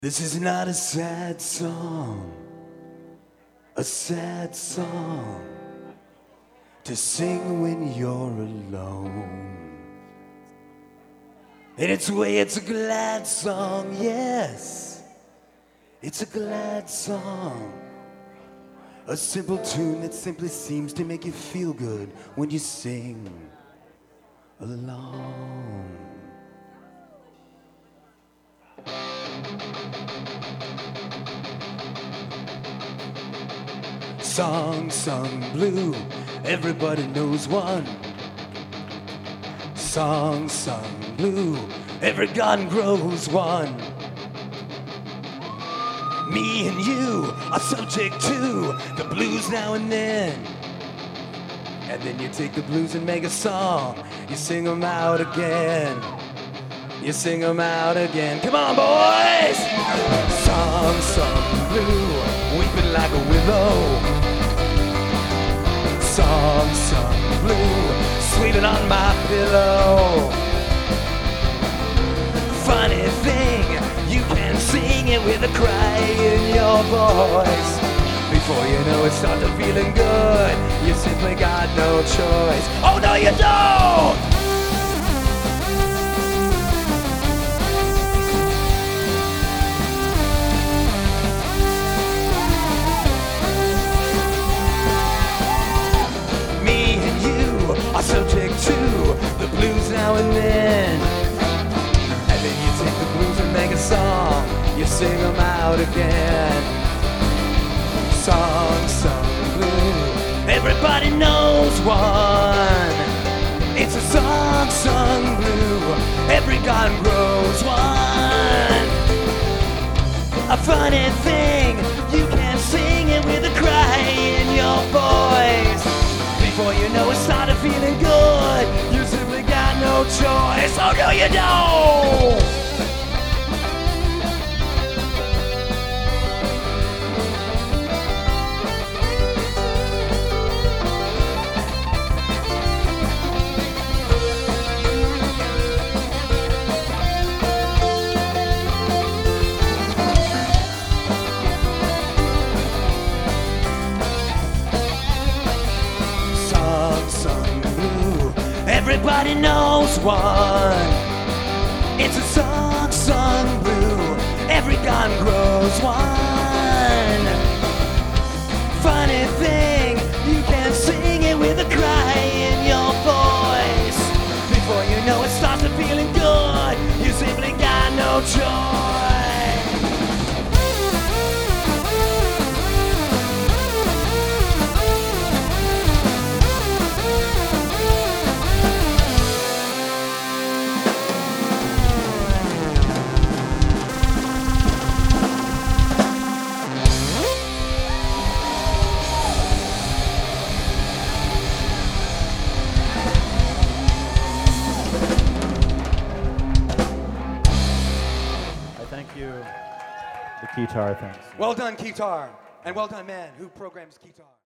This is not a sad song to sing when you're alone. In its way, it's a glad song, yes, it's a glad song. A simple tune that simply seems to make you feel good when you sing along. Song sung blue, everybody knows one. Song sung blue, every garden grows one. Me and you are subject to the blues now and then. And then you take the blues and make a song. You sing them out again. You sing them out again. Come on, boys! Song sung blue, weeping like a willow. Song sung blue, sleeping on my pillow. Funny thing, you can sing it with a cry in your voice. Before you know it, start to feeling good. You simply got no choice. Oh no, you don't! Subject to the blues now and then. And then you take the blues and make a song. You sing them out again. Song sung blue, everybody knows one. It's a song sung blue, every garden grows one. A funny thing, you can sing it with a cry in your voice. Before you know it, started feeling good. You simply got no choice. Oh no, you don't! Everybody knows one. It's a song sung blue, every garden grows one. Funny thing, you can sing it with a cry in your voice. Before you know it, starts to feeling good. You simply got no choice. Thank you. The Keytar, thanks. Well done, Keytar. And well done, man who programs Keytar.